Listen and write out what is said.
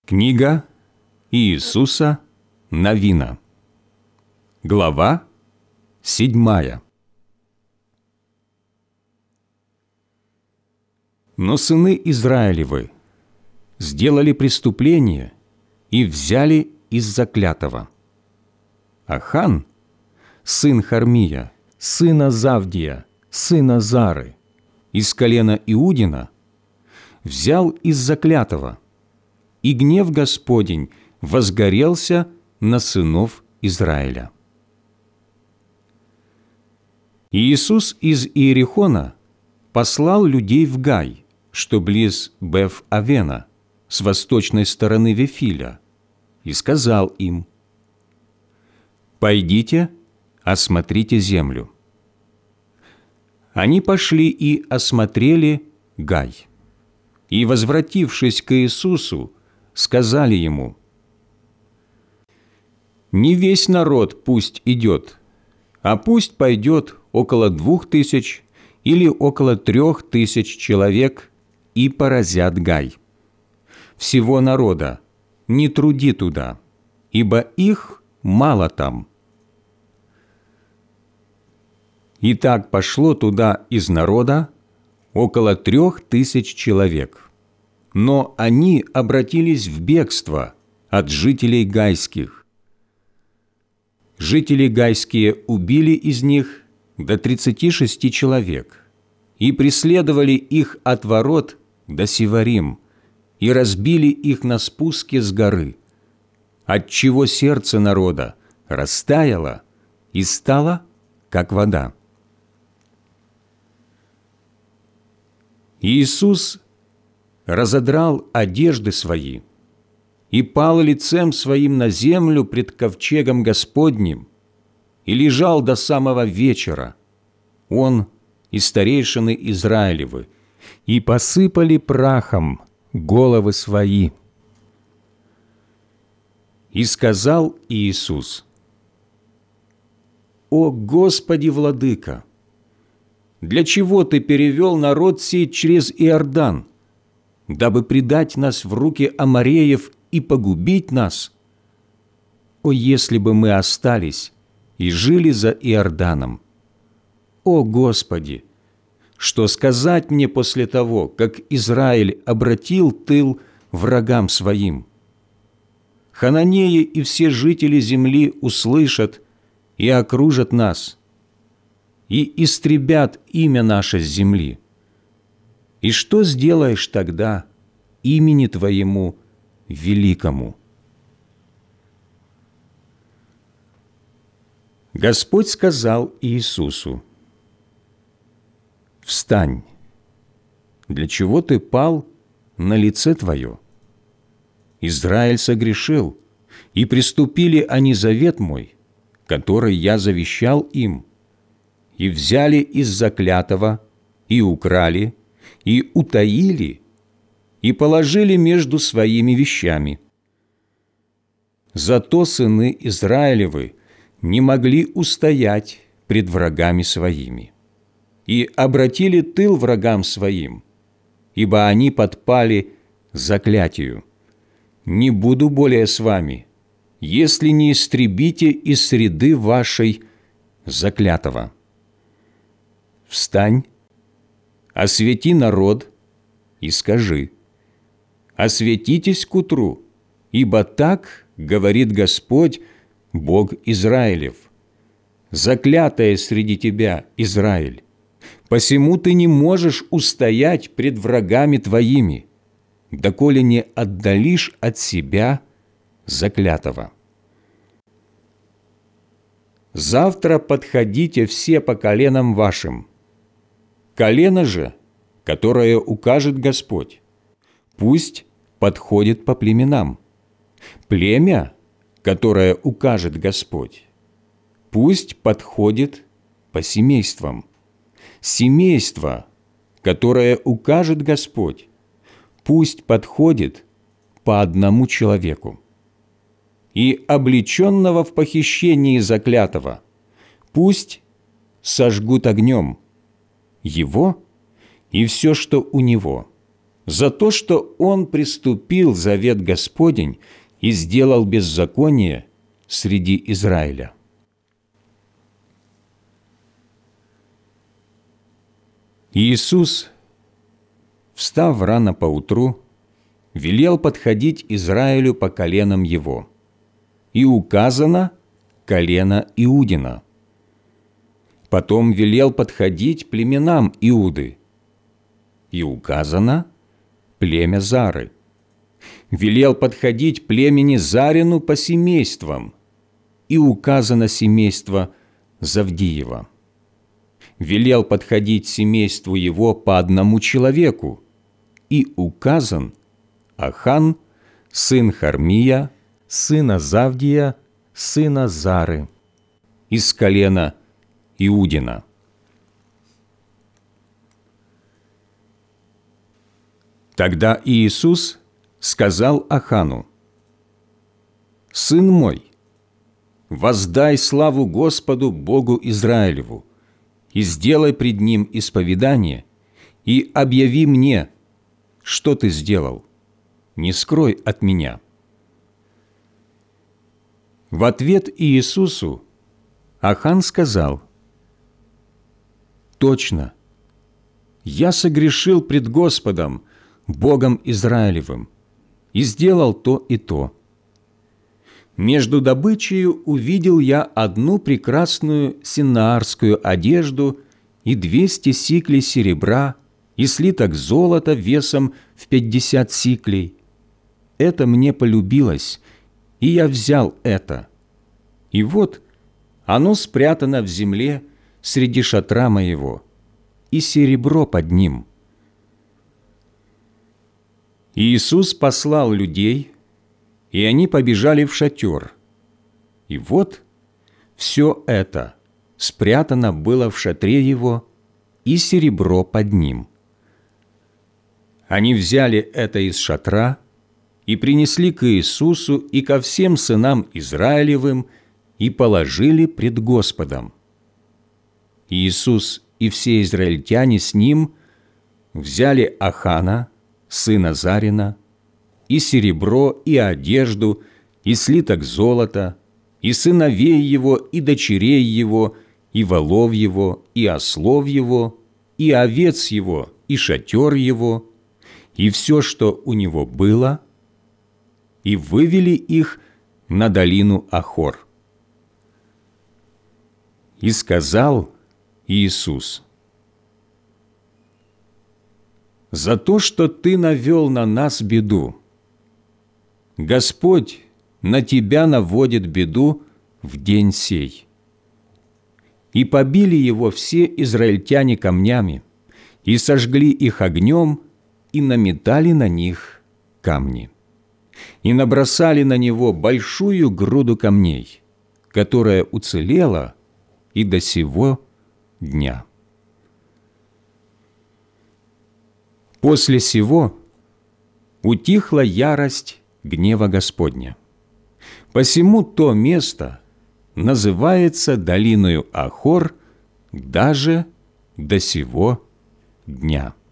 Книга Иисуса Навина. Глава 7. Но сыны Израилевы сделали преступление и взяли из заклятого. Ахан, сын Хармия, сына Завдия, сына Зары, из колена Иудина, взял из заклятого, и гнев Господень возгорелся на сынов Израиля. Иисус из Иерихона послал людей в Гай, что близ Беф-Авена, с восточной стороны Вифиля, и сказал им: «Пойдите, осмотрите землю». Они пошли и осмотрели Гай, и, возвратившись к Иисусу, сказали Ему: «Не весь народ пусть идет, а пусть пойдет около 2000 или около 3000 человек и поразят Гай. Всего народа не труди туда, ибо их мало там». И так пошло туда из народа около 3000 человек. Но они обратились в бегство от жителей гайских. Жители гайские убили из них до 36 человек и преследовали их от ворот до Сиварим и разбили их на спуске с горы, отчего сердце народа растаяло и стало, как вода. Иисус разодрал одежды свои и пал лицем своим на землю пред ковчегом Господним и лежал до самого вечера, он и старейшины Израилевы, и посыпали прахом головы свои. И сказал Иисус: «О Господи, Владыка! Для чего Ты перевел народ сей через Иордан, дабы предать нас в руки амореев и погубить нас? О, если бы мы остались и жили за Иорданом! О, Господи! Что сказать мне после того, как Израиль обратил тыл врагам своим? Хананеи и все жители земли услышат и окружат нас, и истребят имя наше с земли. И что сделаешь тогда имени Твоему великому?» Господь сказал Иисусу: «Встань! Для чего ты пал на лице твое? Израиль согрешил, и приступили они завет мой, который я завещал им, и взяли из заклятого, и украли, и утаили, и положили между своими вещами. Зато сыны Израилевы не могли устоять пред врагами своими, и обратили тыл врагам своим, ибо они подпали заклятию: не буду более с вами, если не истребите из среды вашей заклятого. Встань, освети народ и скажи: осветитесь к утру, ибо так говорит Господь, Бог Израилев: заклятое среди тебя, Израиль, посему ты не можешь устоять пред врагами твоими, доколе не отдалишь от себя заклятого. Завтра подходите все по коленам вашим. Колено же, которое укажет Господь, пусть подходит по племенам. Племя, которое укажет Господь, пусть подходит по семействам. Семейство, которое укажет Господь, пусть подходит по одному человеку. И облеченного в похищении заклятого пусть сожгут огнем, его и все, что у него, за то, что он приступил завет Господень и сделал беззаконие среди Израиля. Иисус, встав рано поутру, велел подходить Израилю по коленам его, и указано колено Иудина. Потом велел подходить племенам Иуды, и указано племя Зары. Велел подходить племени Зарину по семействам, и указано семейство Завдиева. Велел подходить семейству его по одному человеку, и указан Ахан, сын Хармия, сына Завдия, сына Зары, из колена Иудина. Тогда Иисус сказал Ахану: «Сын мой, воздай славу Господу Богу Израилеву, и сделай пред Ним исповедание, и объяви мне, что ты сделал, не скрой от меня». В ответ Иисусу Ахан сказал: «Точно, я согрешил пред Господом, Богом Израилевым, и сделал то и то. Между добычею увидел я одну прекрасную синаарскую одежду и 200 сиклей серебра, и слиток золота весом в 50 сиклей. Это мне полюбилось, и я взял это. И вот оно спрятано в земле среди шатра моего, и серебро под ним». Иисус послал людей, и они побежали в шатер. И вот все это спрятано было в шатре его, и серебро под ним. Они взяли это из шатра и принесли к Иисусу и ко всем сынам Израилевым и положили пред Господом. Иисус и все израильтяне с ним взяли Ахана, сына Зарина, и серебро, и одежду, и слиток золота, и сыновей его, и дочерей его, и волов его, и ослов его, и овец его, и шатер его, и все, что у него было, и вывели их на долину Ахор. И сказал Иисус: «За то, что ты навел на нас беду, Господь на тебя наводит беду в день сей». И побили его все израильтяне камнями, и сожгли их огнем, и наметали на них камни. И набросали на него большую груду камней, которая уцелела и до сего дня. После сего утихла ярость гнева Господня. Посему то место называется долиною Ахор даже до сего дня.